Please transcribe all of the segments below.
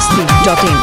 biharmasti.in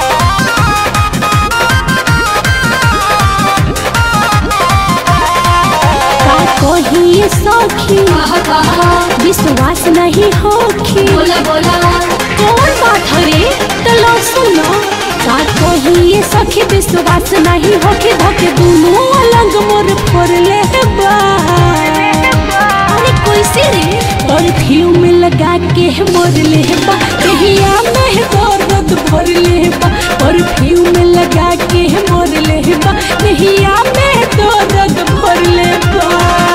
कहिए सखी विश्वास नहीं होखी बोला बोला कौन बात रे तलो सुनो का कहिए सखी विश्वास नहीं होखी धके दोनों अलग मोर फोड़ ले बा अरे कैसे रे परफ्यूम लगा के मोर ले बा कहिया में दर्द भर ले बा परफ्यूम लगा के मोर ले बा कहिया में दर्द भर ले बा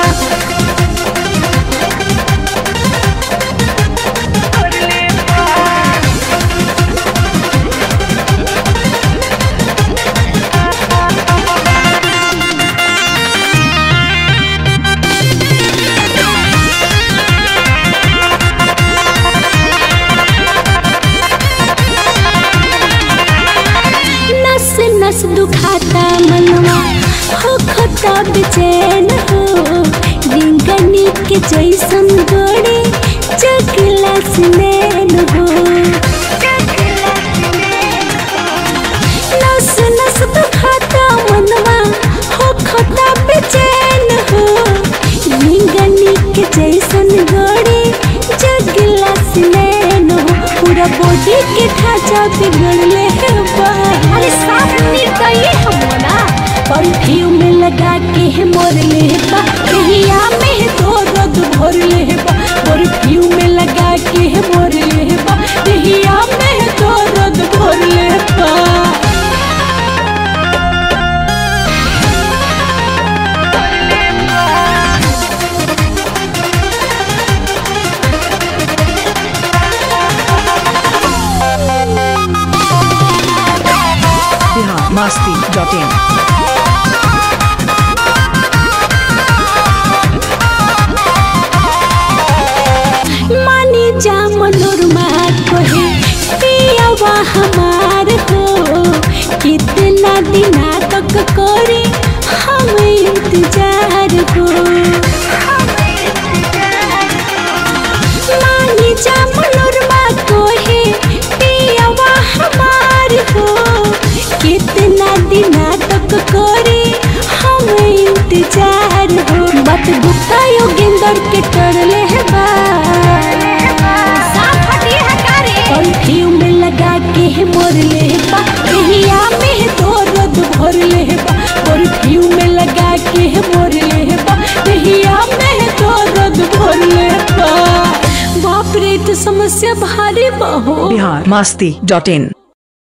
नस दुखाता मनवा हो खता बेचैन हो रिंगनी के जैसन गोड़ी चकला सुनैन हो नस नस दुखाता मनवा हो खता बेचैन हो रिंगनी के जैसन गोड़ी चकला सुनैन हो पूरा बॉडी के ढांचा बिगड़ ले अरे साफ निर्दयी हमना परफ्यूम लगा के मोर ले बा कहिया में दर्द भर ले बा परफ्यूम लगा के मोर ले बा कहिया में दर्द भर ले बा biharmasti.in मानी जा मनोरमा कहे पियावा हमार हो कितना दिना तक करे हम इंतजार हो मानी जा मनोरमा कहे पियावा हमार हो कितना दिना तक करे हम इंतजार हो बात गुप्ता योगेंद्र के टरले है परफ्यूम लगा के मोर ले बा कहिया में दर्द भर ले बा परफ्यूम लगा के मोर ले बा कहिया में दर्द भर ले बा बाप रे तो समस्या भारी बहो biharmasti.in